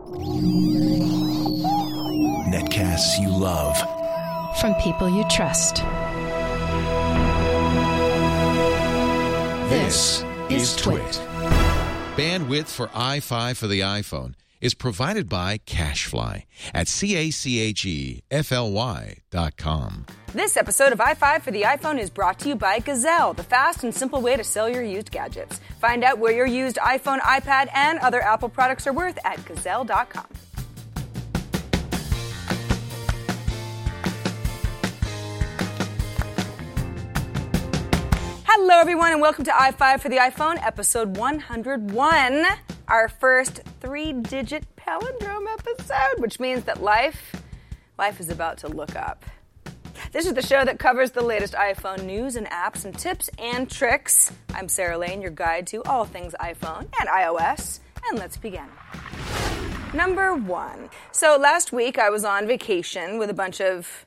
Netcasts you love. From people you trust. This is Twit. Bandwidth for i5 for the iPhone is provided by CacheFly at CacheFly.com. This episode of i5 for the iPhone is brought to you by Gazelle, the fast and simple way to sell your used gadgets. Find out where your used iPhone, iPad, and other Apple products are worth at Gazelle.com. Hello, everyone, and welcome to i5 for the iPhone, episode 101, our first three-digit palindrome episode, which means that life is about to look up. This is the show that covers the latest iPhone news and apps and tips and tricks. I'm Sarah Lane, your guide to all things iPhone and iOS, and let's begin. Number 1. So last week I was on vacation with a bunch of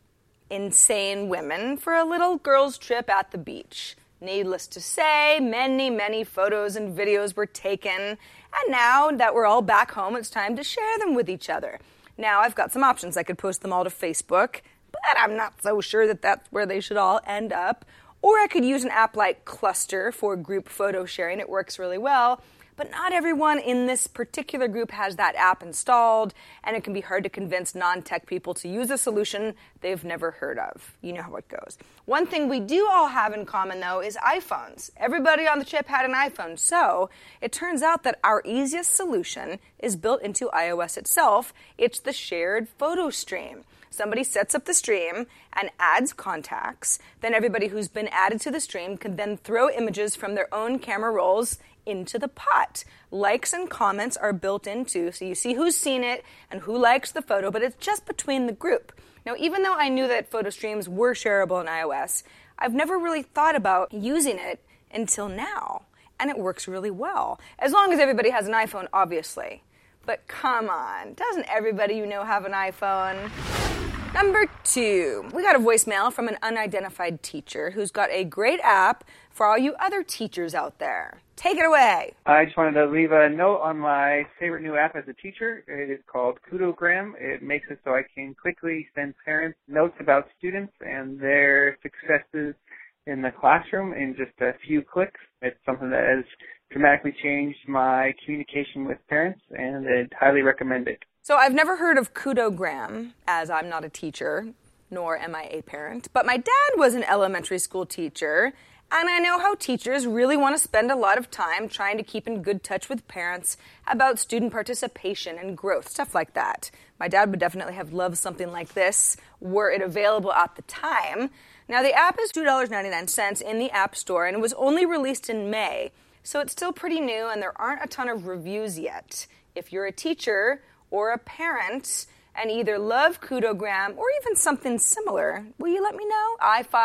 insane women for a little girls' trip at the beach. Needless to say, many photos and videos were taken, and now that we're all back home, it's time to share them with each other. Now, I've got some options. I could post them all to Facebook, but I'm not so sure that that's where they should all end up. Or I could use an app like Cluster for group photo sharing. It works really well. But not everyone in this particular group has that app installed, and it can be hard to convince non-tech people to use a solution they've never heard of. You know how it goes. One thing we do all have in common, though, is iPhones. Everybody on the trip had an iPhone, so it turns out that our easiest solution is built into iOS itself. It's the shared photo stream. Somebody sets up the stream and adds contacts. Then everybody who's been added to the stream can then throw images from their own camera rolls into the pot. Likes and comments are built into, so you see who's seen it and who likes the photo, but it's just between the group. Now, even though I knew that photo streams were shareable in iOS, I've never really thought about using it until now, and it works really well. As long as everybody has an iPhone, obviously. But come on, doesn't everybody you know have an iPhone? Number 2, we got a voicemail from an unidentified teacher who's got a great app for all you other teachers out there. Take it away. I just wanted to leave a note on my favorite new app as a teacher. It is called Kudogram. It makes it so I can quickly send parents notes about students and their successes in the classroom in just a few clicks. It's something that has dramatically changed my communication with parents, and I'd highly recommend it. So I've never heard of Kudogram, as I'm not a teacher, nor am I a parent, but my dad was an elementary school teacher, and I know how teachers really want to spend a lot of time trying to keep in good touch with parents about student participation and growth, stuff like that. My dad would definitely have loved something like this were it available at the time. Now, the app is $2.99 in the App Store, and it was only released in May, so it's still pretty new, and there aren't a ton of reviews yet. If you're a teacher or a parent and either love Kudogram or even something similar, will you let me know?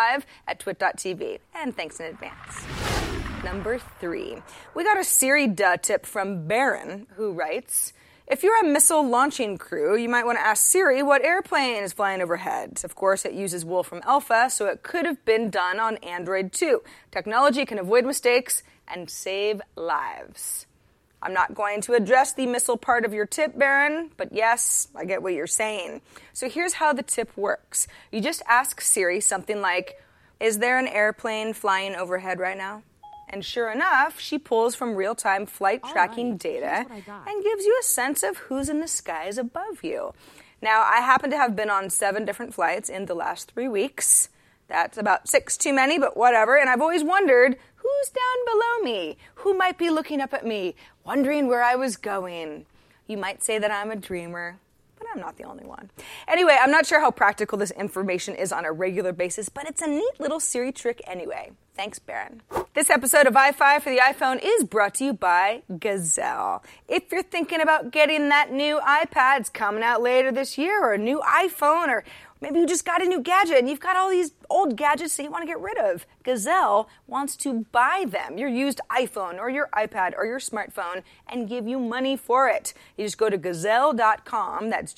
i5@twit.tv. And thanks in advance. Number 3. We got a Siri duh tip from Baron, who writes, if you're a missile launching crew, you might want to ask Siri what airplane is flying overhead. Of course, it uses Wolfram Alpha, so it could have been done on Android too. Technology can avoid mistakes and save lives. I'm not going to address the missile part of your tip, Baron, but yes, I get what you're saying. So here's how the tip works. You just ask Siri something like, is there an airplane flying overhead right now? And sure enough, she pulls from real-time flight tracking data and gives you a sense of who's in the skies above you. Now, I happen to have been on 7 different flights in the last 3 weeks. That's about 6 too many, but whatever. And I've always wondered, who's down below me? Who might be looking up at me, wondering where I was going? You might say that I'm a dreamer, but I'm not the only one. Anyway, I'm not sure how practical this information is on a regular basis, but it's a neat little Siri trick anyway. Thanks, Baron. This episode of i5 for the iPhone is brought to you by Gazelle. If you're thinking about getting that new iPad, it's coming out later this year, or a new iPhone, or maybe you just got a new gadget and you've got all these old gadgets that you want to get rid of. Gazelle wants to buy them, your used iPhone or your iPad or your smartphone, and give you money for it. You just go to Gazelle.com, that's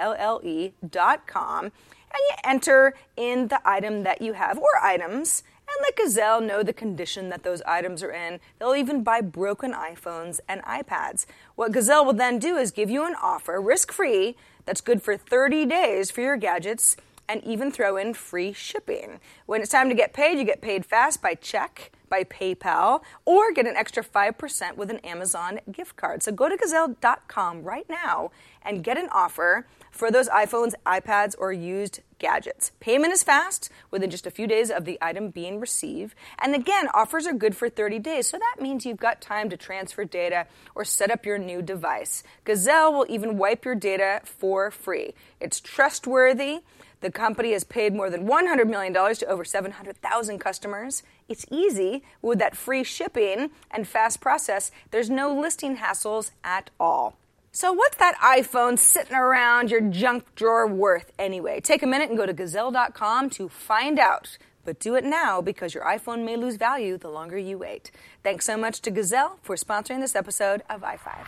Gazelle.com, and you enter in the item that you have, or items, and let Gazelle know the condition that those items are in. They'll even buy broken iPhones and iPads. What Gazelle will then do is give you an offer, risk-free, that's good for 30 days for your gadgets, and even throw in free shipping. When it's time to get paid, you get paid fast by check, by PayPal, or get an extra 5% with an Amazon gift card. So go to Gazelle.com right now and get an offer for those iPhones, iPads, or used gadgets. Payment is fast, within just a few days of the item being received. And again, offers are good for 30 days, so that means you've got time to transfer data or set up your new device. Gazelle will even wipe your data for free. It's trustworthy. The company has paid more than $100 million to over 700,000 customers. It's easy with that free shipping and fast process. There's no listing hassles at all. So what's that iPhone sitting around your junk drawer worth anyway? Take a minute and go to Gazelle.com to find out. But do it now because your iPhone may lose value the longer you wait. Thanks so much to Gazelle for sponsoring this episode of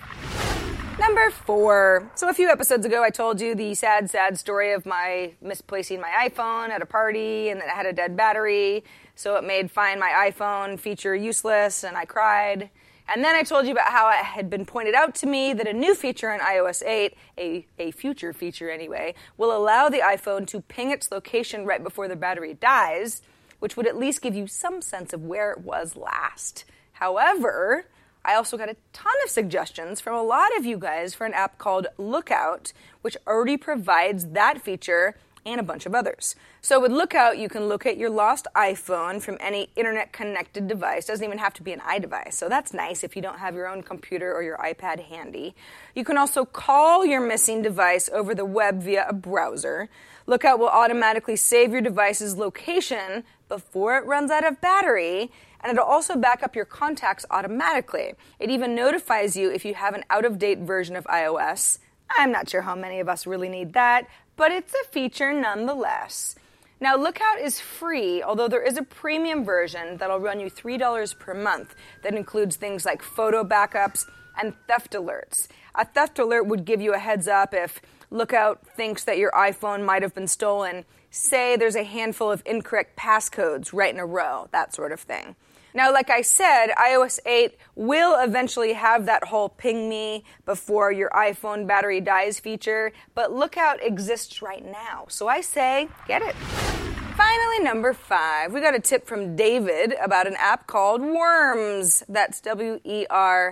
i5. Number 4. So a few episodes ago, I told you the sad story of my misplacing my iPhone at a party and that it had a dead battery. So it made Find My iPhone feature useless and I cried. And then I told you about how it had been pointed out to me that a new feature in iOS 8, a future feature anyway, will allow the iPhone to ping its location right before the battery dies, which would at least give you some sense of where it was last. However, I also got a ton of suggestions from a lot of you guys for an app called Lookout, which already provides that feature and a bunch of others. So with Lookout, you can locate your lost iPhone from any internet-connected device. Doesn't even have to be an iDevice, so that's nice if you don't have your own computer or your iPad handy. You can also call your missing device over the web via a browser. Lookout will automatically save your device's location before it runs out of battery, and it'll also back up your contacts automatically. It even notifies you if you have an out-of-date version of iOS. I'm not sure how many of us really need that, but it's a feature nonetheless. Now, Lookout is free, although there is a premium version that'll run you $3 per month that includes things like photo backups and theft alerts. A theft alert would give you a heads up if Lookout thinks that your iPhone might have been stolen. Say there's a handful of incorrect passcodes right in a row, that sort of thing. Now, like I said, iOS 8 will eventually have that whole ping me before your iPhone battery dies feature, but Lookout exists right now. So I say, get it. Finally, number 5. We got a tip from David about an app called Worms. That's WERMZ,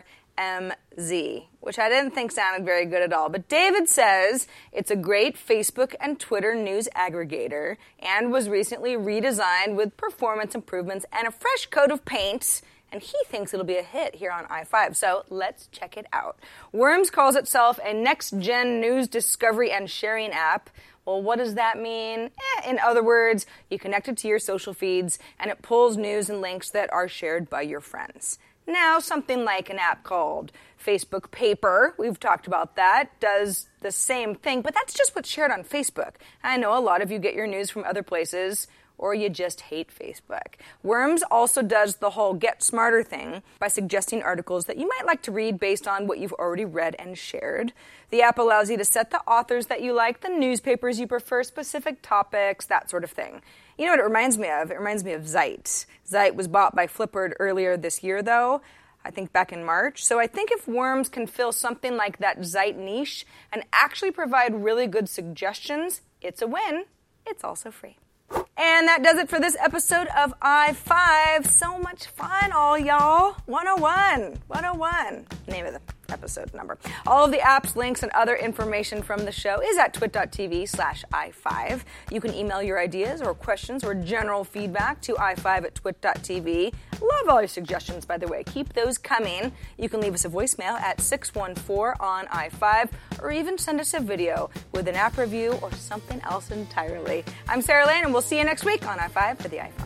which I didn't think sounded very good at all. But David says it's a great Facebook and Twitter news aggregator and was recently redesigned with performance improvements and a fresh coat of paint. And he thinks it'll be a hit here on i5. So let's check it out. Worms calls itself a next-gen news discovery and sharing app. Well, what does that mean? In other words, you connect it to your social feeds and it pulls news and links that are shared by your friends. Now, something like an app called Facebook Paper, we've talked about that, does the same thing, but that's just what's shared on Facebook. I know a lot of you get your news from other places, or you just hate Facebook. Worms also does the whole get smarter thing by suggesting articles that you might like to read based on what you've already read and shared. The app allows you to set the authors that you like, the newspapers you prefer, specific topics, that sort of thing. You know what it reminds me of? It reminds me of Zeit. Zeit was bought by Flipboard earlier this year, though, I think back in March. So I think if Worms can fill something like that Zeit niche and actually provide really good suggestions, it's a win. It's also free. And that does it for this episode of i5. So much fun, all y'all. 101. Name of the episode number. All of the apps, links, and other information from the show is at twit.tv/i5. You can email your ideas or questions or general feedback to i5@twit.tv. Love all your suggestions, by the way. Keep those coming. You can leave us a voicemail at 614 on i5 or even send us a video with an app review or something else entirely. I'm Sarah Lane, and we'll see you next week on i5 for the iPhone.